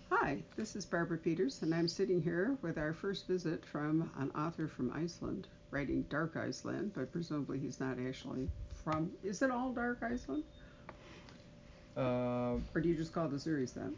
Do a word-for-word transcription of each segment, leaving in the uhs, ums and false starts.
Hi, this is Barbara Peters, and I'm sitting here with our first visit from an author from Iceland, writing Dark Iceland, but presumably he's not actually from. Is it all Dark Iceland? Uh, Or do you just call the series that?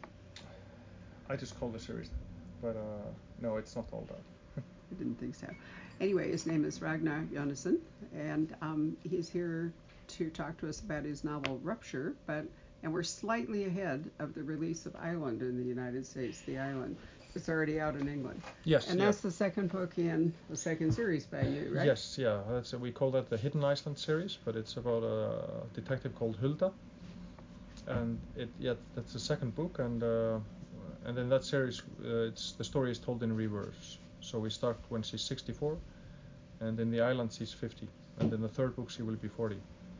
I just call the series that, but uh, no, it's not all that. I didn't think so. Anyway, his name is Ragnar Jonasson, and um, he's here to talk to us about his novel Rupture, but and we're slightly ahead of the release of Island in the United States. The Island, it's already out in England. Yes, And yeah. that's the second book in the second series by you, right? Yes, yeah. That's we call that the Hidden Iceland series, but it's about a detective called Hulda, and it yeah that's the second book, and uh, and in that series, uh, it's the story is told in reverse. So we start when she's sixty-four, and in the island she's fifty, and in the third book she will be forty.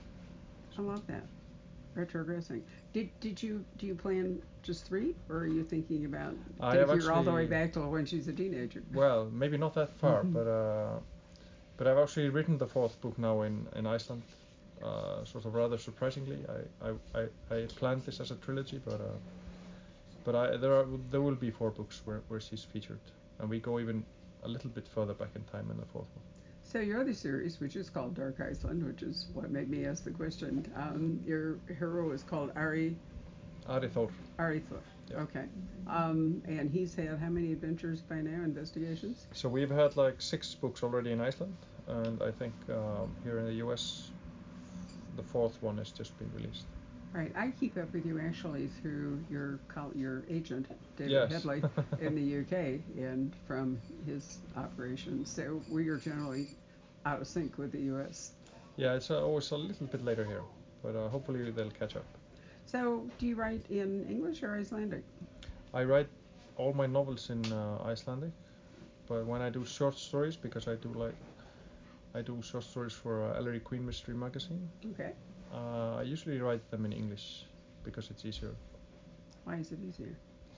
I love that. Retrogressing. Did did you do you plan just three, or are you thinking about I have taking her all the way actually back to when she's a teenager? well maybe not that far, but uh, but I've actually written the fourth book now in in Iceland. Uh, sort of rather surprisingly, I, I, I, I planned this as a trilogy, but uh, but I, there are there will be four books where, where she's featured, and we go even a little bit further back in time in the fourth one. So your other series, which is called Dark Iceland, which is what made me ask the question, um, your hero is called Ari Ari Thor. Ari Thor. Yeah. Okay. Um, and he's had how many adventures by now? Investigations. So we've had like six books already in Iceland, and I think um, here in the U S the fourth one has just been released. Right. I keep up with you actually through your col- your agent, David Yes. Headley, in the U K, and from his operations. So we are generally out of sync with the U S. Yeah, it's uh, always a little bit later here, but uh, hopefully they'll catch up. So, do you write in English or Icelandic? I write all my novels in uh, Icelandic, but when I do short stories, because I do like I do short stories for uh, Ellery Queen Mystery Magazine, Okay. uh, I usually write them in English because it's easier. Why is it easier?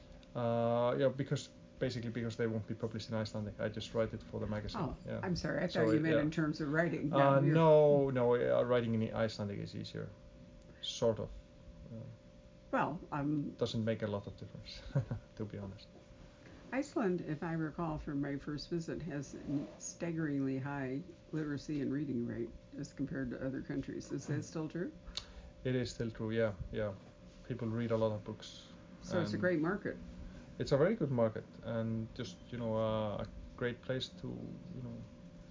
Uh, yeah, because basically because they won't be published in Icelandic. I just write it for the magazine. Oh, Yeah. I'm sorry. I So thought you it, meant yeah. in terms of writing. Uh, you're- no, no. Uh, writing in Icelandic is easier, sort of. Uh, Well, um, doesn't make a lot of difference, to be honest. Iceland, if I recall from my first visit, has a staggeringly high literacy and reading rate as compared to other countries. Is that still true? It is still true. Yeah, yeah. People read a lot of books. So it's a great market. It's a very good market, and just you know uh, a great place to you know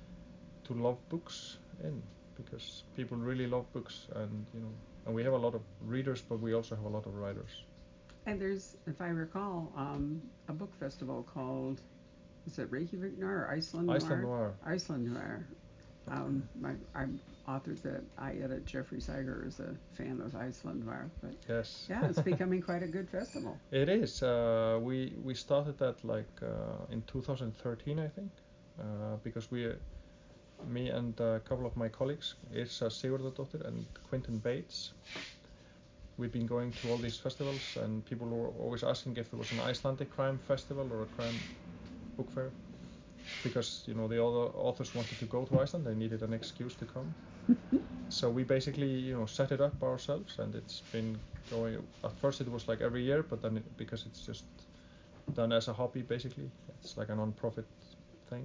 to love books in, because people really love books, and you know and we have a lot of readers, but we also have a lot of writers. And there's, if I recall, um, a book festival called, is it Reykjavik Noir or Iceland Noir? Iceland Noir. Iceland Noir. Um, my, I'm authors that I edit. Jeffrey Siger is a fan of Iceland Noir, but Yes. yeah, it's becoming quite a good festival. It is. Uh, we we started that like uh, in two thousand thirteen, I think, uh, because we, uh, me and a couple of my colleagues, Irsa Sigurðardóttir and Quentin Bates, we've been going to all these festivals, and people were always asking if there was an Icelandic crime festival or a crime book fair, because you know the other authors wanted to go to Iceland, they needed an excuse to come. So we basically you know set it up ourselves, and it's been going. At first it was like every year, but then it, because it's just done as a hobby, basically it's like a non-profit thing.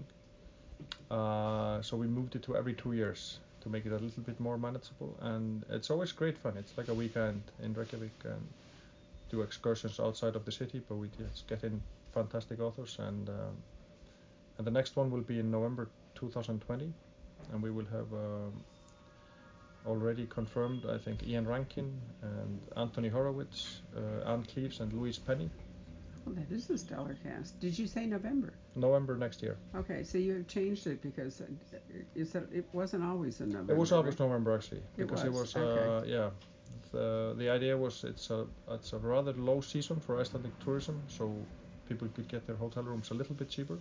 Uh, so we moved it to every two years to make it a little bit more manageable, and it's always great fun. It's like a weekend in Reykjavik, and do excursions outside of the city, but we just get in fantastic authors, and um, and the next one will be in November two thousand twenty, and we will have um, already confirmed, I think, Ian Rankin and Anthony Horowitz, uh, Anne Cleves, and Louise Penny. Well, that is a stellar cast. Did you say November? November next year. Okay, so you have changed it because uh, you said it wasn't always in November. It was always right? November actually, It because it was, was, uh, okay. yeah. The the idea was it's a it's a rather low season for Icelandic tourism, so people could get their hotel rooms a little bit cheaper,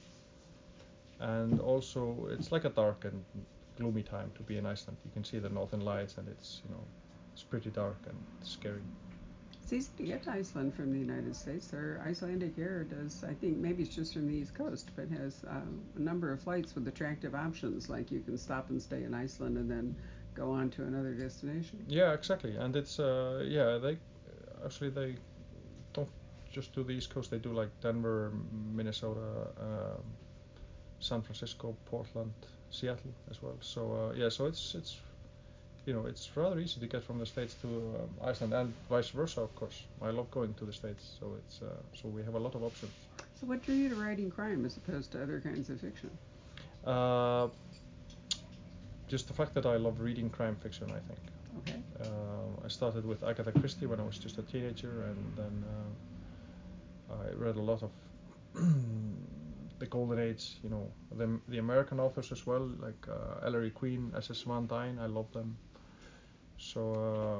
and also it's like a dark and gloomy time to be in Iceland. You can see the northern lights, and it's you know it's pretty dark and scary. It's easy to get to Iceland from the United States. Their Icelandic Air does, I think maybe it's just from the East Coast, but has um, a number of flights with attractive options, like you can stop and stay in Iceland and then go on to another destination. Yeah, exactly, and it's uh, yeah they actually they don't just to the East Coast, they do like Denver, Minnesota, um, San Francisco, Portland, Seattle as well. So uh, yeah, so it's it's you know it's rather easy to get from the States to um, Iceland, and vice versa, of course. I love going to the States, so it's uh, so we have a lot of options. So what drew you to writing crime as opposed to other kinds of fiction? Uh, just the fact that I love reading crime fiction, I think. Okay. Uh, I started with Agatha Christie when I was just a teenager, and then uh, I read a lot of the Golden Age, you know, the the American authors as well, like uh, Ellery Queen, S S Van Dyne. I love them. So uh,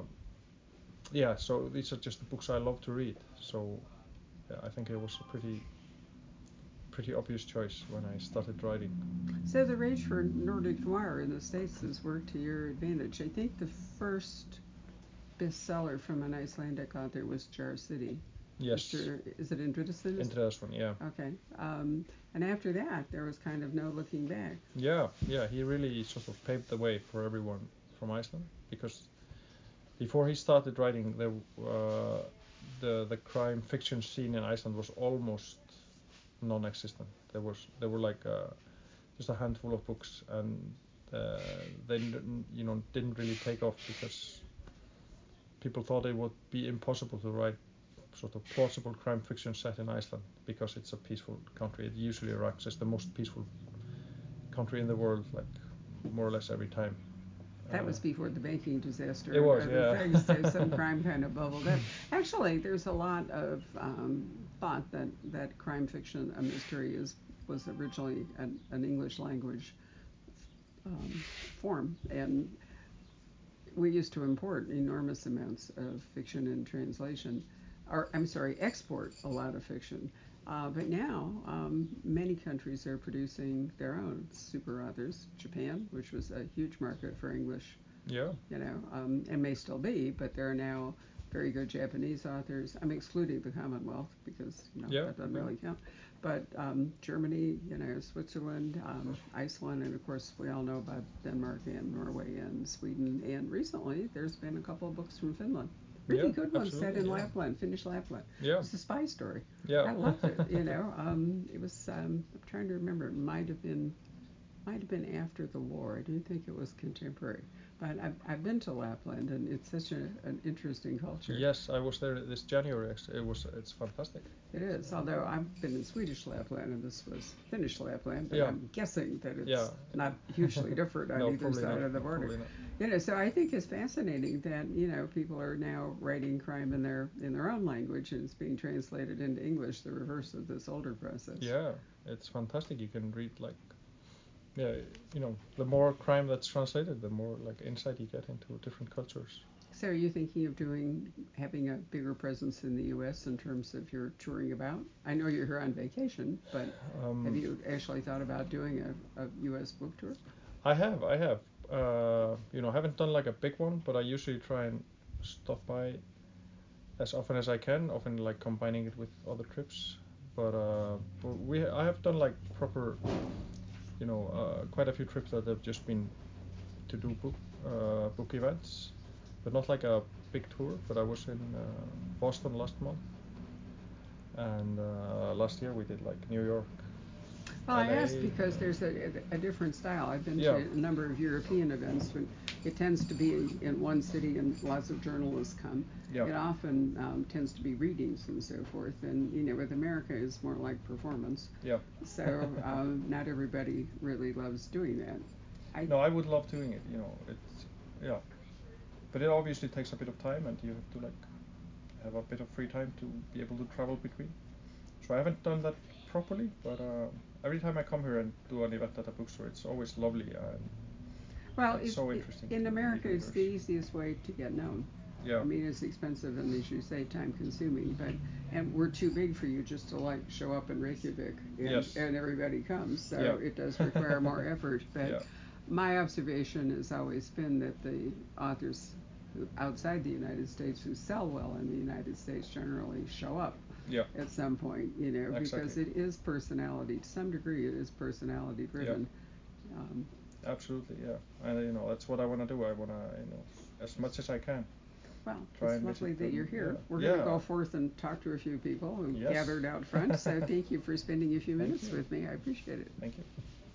yeah, so these are just the books I love to read. So yeah, I think it was a pretty pretty obvious choice when I started writing. So the rage for Nordic noir in the States has worked to your advantage. I think the first bestseller from an Icelandic author was Jar City. Yes. Mister Is it Indridason? Indridason, yeah. Okay. Um, and after that, there was kind of no looking back. Yeah, yeah. He really sort of paved the way for everyone from Iceland, because before he started writing, the uh, the the crime fiction scene in Iceland was almost non-existent. There was there were like uh, just a handful of books, and uh, they you know didn't really take off because people thought it would be impossible to write sort of plausible crime fiction set in Iceland, because it's a peaceful country. It usually ranks as the most peaceful country in the world, like more or less every time. That uh, was before the banking disaster. It was, and yeah. other things, so some crime kind of bubbled up. Actually, there's a lot of um, thought that, that crime fiction, a mystery, is was originally an, an English language um, form, and we used to import enormous amounts of fiction and translation, or I'm sorry, export a lot of fiction. Uh, but now, um, many countries are producing their own super authors. Japan, which was a huge market for English, Yeah. you know, um, and may still be, but there are now very good Japanese authors. I'm excluding the Commonwealth because you know Yeah, that doesn't yeah. really count. But um, Germany, you know, Switzerland, um, Iceland, and of course we all know about Denmark and Norway and Sweden. And recently, there's been a couple of books from Finland. Really Yeah, good ones set absolutely, in yeah. Lapland, Finnish Lapland. Yeah. It's a spy story. Yeah. I loved it. You know, um, it was. Um, I'm trying to remember. It might have been, might have been after the war. I didn't think it was contemporary. But I've, I've been to Lapland, and it's such a, an interesting culture. Yes, I was there this January. Actually, it was. It's fantastic. It is. Although I've been in Swedish Lapland, and this was Finnish Lapland, but Yeah. I'm guessing that it's Yeah. not hugely different on No, either probably side not. of the border. Probably not. You know, so I think it's fascinating that you know people are now writing crime in their in their own language, and it's being translated into English. The reverse of this older process. Yeah, it's fantastic. You can read like, yeah, you know, the more crime that's translated, the more like insight you get into different cultures. So, are you thinking of doing having a bigger presence in the U S in terms of your touring about? I know you're here on vacation, but Um, have you actually thought about doing a, a U S book tour? I have, I have. Uh, you know, I haven't done like a big one, but I usually try and stop by as often as I can, often like combining it with other trips. But uh, we, I have done like proper, you know, uh, quite a few trips that have just been to do book uh, book events, but not like a big tour. But I was in uh, Boston last month, and uh, last year we did like New York. Well, I L A, asked because uh, there's a, a different style. I've been Yeah. to a number of European events, but it tends to be in one city and lots of journalists come. Yeah. It often um, tends to be readings and so forth. And, you know, with America, it's more like performance. Yeah. So um, not everybody really loves doing that. I, No, I would love doing it. You know, it's yeah, but it obviously takes a bit of time, and you have to like have a bit of free time to be able to travel between. So I haven't done that properly, but uh, every time I come here and do an event at a bookstore, it's always lovely and well, it's it's, so it, interesting. in to America, meet it's the readers. easiest way to get known. Yeah. I mean, it's expensive and, as you say, time consuming, but, and we're too big for you just to like show up in Reykjavik and, Yes. and everybody comes. So Yeah. it does require more effort. But Yeah. my observation has always been that the authors who, outside the United States who sell well in the United States generally show up Yeah. at some point, you know, Exactly. because it is personality. To some degree, it is personality driven. Yeah. Um, Absolutely, yeah. And you know, that's what I want to do. I want to, you know, as much as I can. Well, try it's and lovely visit that them. you're here. Yeah. We're yeah. going to go forth and talk to a few people who Yes. gathered out front. So thank you for spending a few Thank minutes you. with me. I appreciate it. Thank you.